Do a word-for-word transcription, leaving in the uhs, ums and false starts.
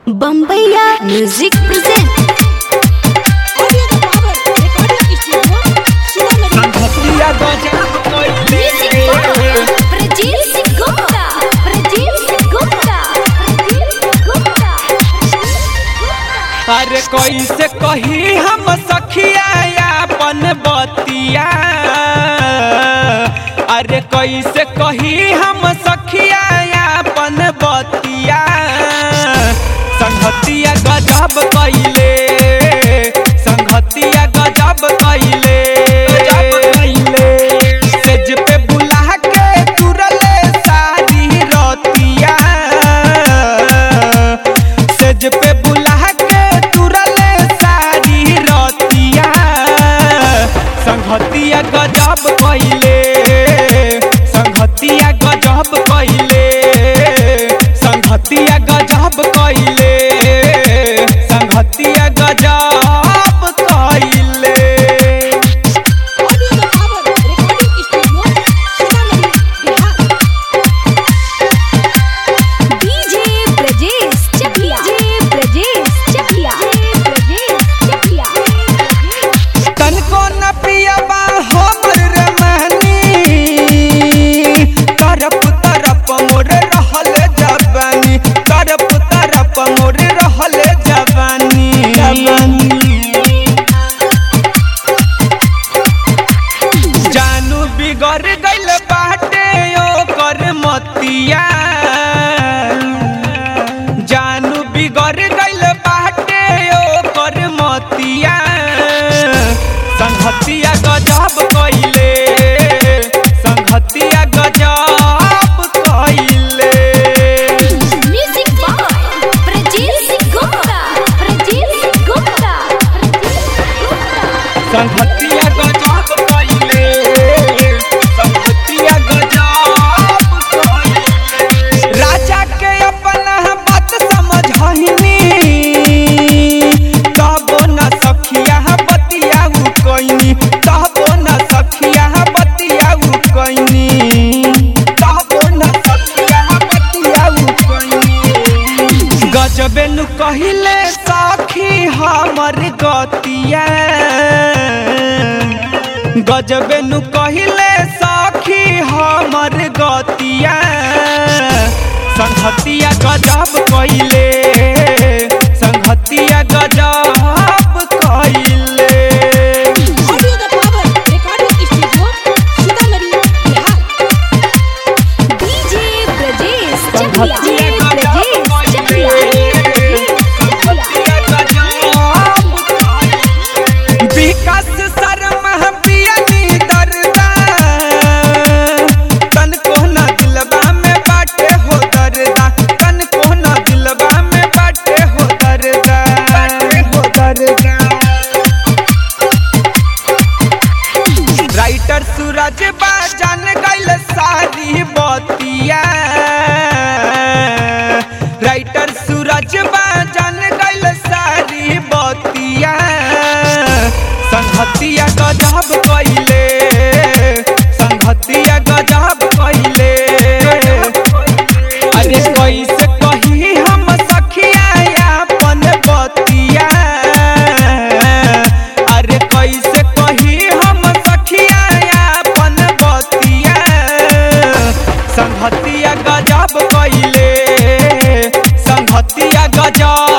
बम्बैया music present अरे कैसे कही हम सखिया अपन बतिया। अरे कैसे कही हम सखिया अपन बतिया। संगतिया गजब कइले, संगतिया गजब कइले। सेज पे बुला के तुरले सारी रतिया। सेज पे बुला के तुरले सारी रतिया। संगतिया गजब कइले, संगतिया गजब कइले। संगतिया गजब कइले, संगतिया गजब कइले। DJ Brajesh Chakiya, DJ Brajesh Chakiya, Brajesh Chakiya. तनको न पियबा हमर रमनी, तरफ तरफ मोर रहल जवानी। तरफ तरफ मोर रहल जवानी। जानू बिगड़ गइल बाटे ओकर मतिया। जानू बिगड़ गइल बाटे ओकर मतिया। संगतिया गजब कइले, संगतिया गजब कइले। म्यूजिक बॉय ब्रजेश गुप्ता, ब्रजेश गुप्ता, संगतिया गजब कइले, संगतिया गजब कइले। राजा के अपना बात समझहिनी, तबो न सखिया बतिया कइनी। तबो न सखिया बतिया कइनी। तबो न सखिया बतिया कइनी। गजबे नु कहिले सखी हमर गतिया। गजबे नु कहिले सखी हमर गतिया। संगतिया गजब कइले, संगतिया गजब कइले। डीजे ब्रजेश चकिया, संगतिया ब्रजेश चकिया, संगतिया गजब कइले। विकास शर्मा पियनी दर्दा, तनको न दिलबा में बाटे हो दर्दा। तनको न दिलबा में बाटे हो दर्दा, बाटे हो दर्दा। राइटर सूरज बाजान गइल सारी बतिया। राइटर सूरज बाजान गइल सारी बतिया। संगतिया गजब कइले, संगतिया गजब कइले। अरे कैसे कही हम सखिया अपन बतिया। अरे कैसे कही हम सखिया अपन बतिया। संगतिया गजब कइले, संगतिया गजब